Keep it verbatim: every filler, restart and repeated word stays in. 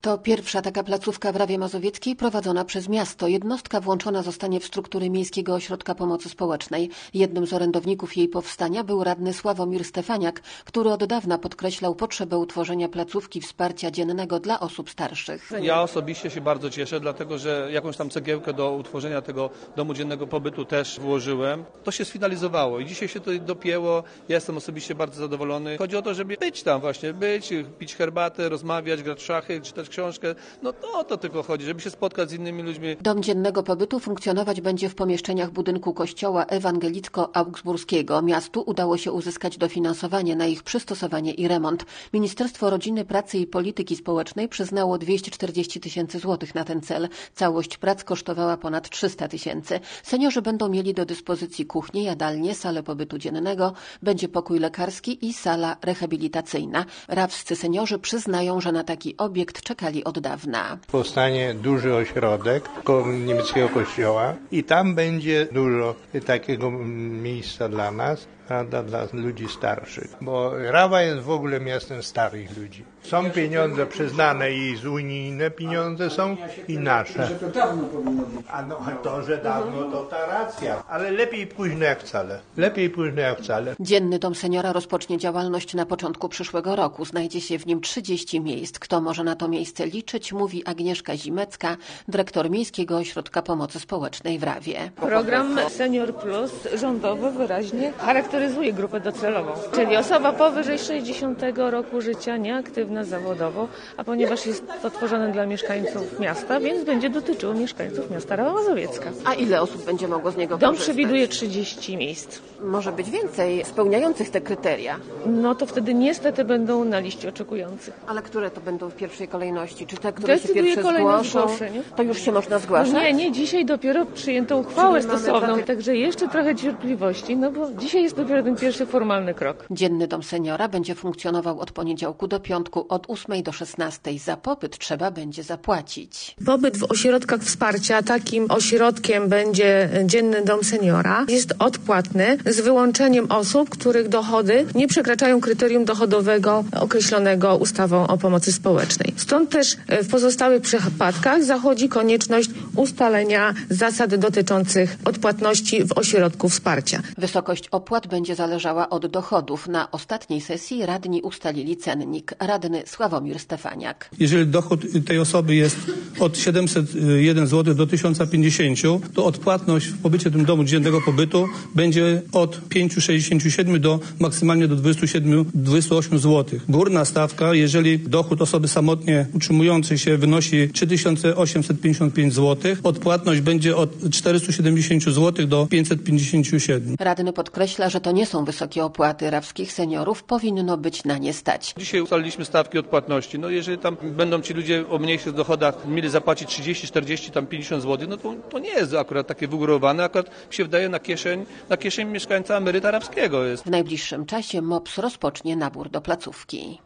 To pierwsza taka placówka w Rawie Mazowieckiej prowadzona przez miasto. Jednostka włączona zostanie w struktury Miejskiego Ośrodka Pomocy Społecznej. Jednym z orędowników jej powstania był radny Sławomir Stefaniak, który od dawna podkreślał potrzebę utworzenia placówki wsparcia dziennego dla osób starszych. Ja osobiście się bardzo cieszę, dlatego że jakąś tam cegiełkę do utworzenia tego domu dziennego pobytu też włożyłem. To się sfinalizowało i dzisiaj się to dopięło. Ja jestem osobiście bardzo zadowolony. Chodzi o to, żeby być tam właśnie, być, pić herbatę, rozmawiać, grać w szachy, czytać książkę. No to o to tylko chodzi, żeby się spotkać z innymi ludźmi. Dom dziennego pobytu funkcjonować będzie w pomieszczeniach budynku kościoła ewangelicko-augsburskiego. Miastu udało się uzyskać dofinansowanie na ich przystosowanie i remont. Ministerstwo Rodziny, Pracy i Polityki Społecznej przyznało dwieście czterdzieści tysięcy złotych na ten cel. Całość prac kosztowała ponad trzysta tysięcy. Seniorzy będą mieli do dyspozycji kuchnię, jadalnię, salę pobytu dziennego, będzie pokój lekarski i sala rehabilitacyjna. Rawscy seniorzy przyznają, że na taki obiekt czekali od dawna. Powstanie duży ośrodek koło niemieckiego kościoła i tam będzie dużo takiego miejsca dla nas, prawda, dla ludzi starszych, bo Rawa jest w ogóle miastem starych ludzi. Są pieniądze przyznane i z unijne pieniądze są i nasze. Że to dawno powinno być. A no, to, że dawno, to ta racja. Ale lepiej późno jak wcale. Lepiej późno jak wcale. Dzienny Dom Seniora rozpocznie działalność na początku przyszłego roku. Znajdzie się w nim trzydzieści miejsc. Kto może na to miejsce liczyć, mówi Agnieszka Zimecka, dyrektor Miejskiego Ośrodka Pomocy Społecznej w Rawie. Program Senior Plus rządowy wyraźnie charakteryzuje grupę docelową, czyli osoba powyżej sześćdziesiątego roku życia, nieaktywna zawodowo, a ponieważ jest to tworzone dla mieszkańców miasta, więc będzie dotyczyło mieszkańców miasta Rawa Mazowiecka. A ile osób będzie mogło z niego Dom korzystać? przewiduje trzydzieści miejsc. Może być więcej spełniających te kryteria. No to wtedy niestety będą na liście oczekujących. Ale które to będą w pierwszej kolejności? Czy te, które się Decyduje pierwsze kolejność zgłoszą? zgłoszeń. To już się można zgłaszać? No nie, nie, dzisiaj dopiero przyjęto uchwałę Czyli mamy stosowną, dwa- także jeszcze trochę cierpliwości, no bo dzisiaj jest dopiero ten pierwszy formalny krok. Dzienny Dom Seniora będzie funkcjonował od poniedziałku do piątku od ósmej do szesnastej. Za pobyt trzeba będzie zapłacić. Pobyt w ośrodkach wsparcia, takim ośrodkiem będzie Dzienny Dom Seniora, jest odpłatny z wyłączeniem osób, których dochody nie przekraczają kryterium dochodowego określonego ustawą o pomocy społecznej. Stąd też w pozostałych przypadkach zachodzi konieczność ustalenia zasad dotyczących odpłatności w ośrodku wsparcia. Wysokość opłat będzie zależała od dochodów. Na ostatniej sesji radni ustalili cennik. Radny Sławomir Stefaniak. Jeżeli dochód tej osoby jest od siedemset jeden złotych do tysiąc pięćdziesiąt, to odpłatność w pobycie tym domu dziennego pobytu będzie od pięćset sześćdziesiąt siedem do maksymalnie do dwudziestu siedmiu do dwudziestu ośmiu złotych. Górna stawka, jeżeli dochód osoby samotnie utrzymującej się wynosi trzy tysiące osiemset pięćdziesiąt pięć złotych, odpłatność będzie od czterystu siedemdziesięciu złotych do pięćset pięćdziesięciu siedmiu. Radny podkreśla, że to nie są wysokie opłaty. Rawskich seniorów powinno być na nie stać. Dzisiaj ustaliliśmy stawki odpłatności. No jeżeli tam będą ci ludzie o mniejszych dochodach mieli zapłacić trzydzieści, czterdzieści, tam pięćdziesiąt złotych, no to, to nie jest akurat takie wygórowane, akurat mi się wydaje na kieszeń, na kieszeń mieszkańca emeryta rawskiego jest. W najbliższym czasie M O P S rozpocznie nabór do placówki.